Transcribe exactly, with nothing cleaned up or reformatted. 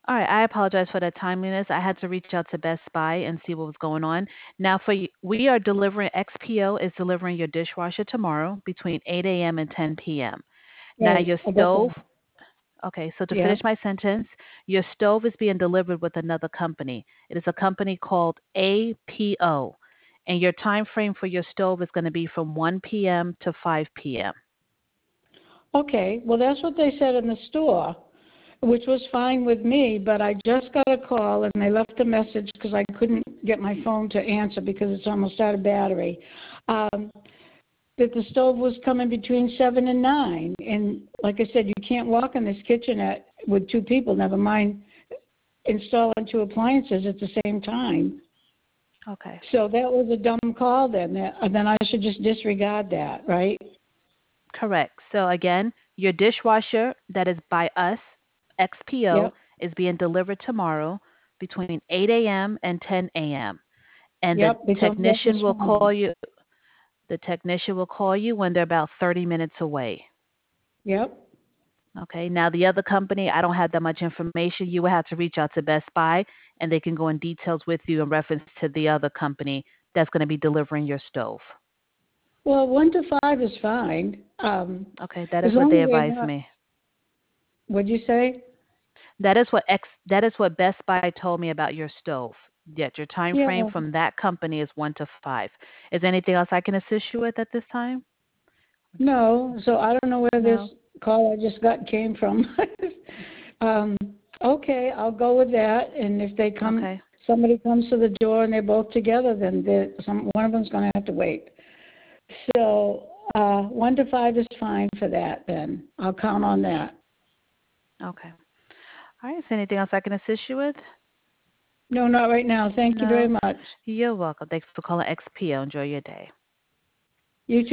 All right, I apologize for the timeliness. I had to reach out to Best Buy and see what was going on. Now, for you, we are delivering X P O is delivering your dishwasher tomorrow between eight a m and ten p m. Now, Right, your I got stove, that. okay, so to Yeah. finish my sentence, your stove is being delivered with another company. It is a company called A P O, and your time frame for your stove is going to be from one p m to five p m. Okay, well, that's what they said in the store, which was fine with me, but I just got a call and they left a message because I couldn't get my phone to answer because it's almost out of battery. Um, that the stove was coming between seven and nine, and like I said, you can't walk in this kitchen at with two people. Never mind installing two appliances at the same time. Okay, So that was a dumb call. Then that, then I should just disregard that, right? correct. So again, your dishwasher that is by us, X P O, Yep. is being delivered tomorrow between eight a m and ten a m. And the Yep. They told me that technician this will call morning. you. The technician will call you when they're about thirty minutes away. Yep. Okay. Now the other company, I don't have that much information. You will have to reach out to Best Buy, and they can go in details with you in reference to the other company that's going to be delivering your stove. Well, one to five is fine. Um, Okay. That as is what long they as they're advised not. me. What'd you say? That is what X. That is what Best Buy told me about your stove. Yet your time frame Yeah. from that company is one to five. Is there anything else I can assist you with at this time? No. So I don't know where this No. call I just got came from. um, okay, I'll go with that. And if they come, Okay. somebody comes to the door and they're both together, then they're- some one of them's going to have to wait. So uh, one to five is fine for that. Then I'll count on that. Okay. All right. Is there anything else I can assist you with? No, not right now. Thank you very No. much. You're welcome. Thanks for calling X P O. Enjoy your day. You too.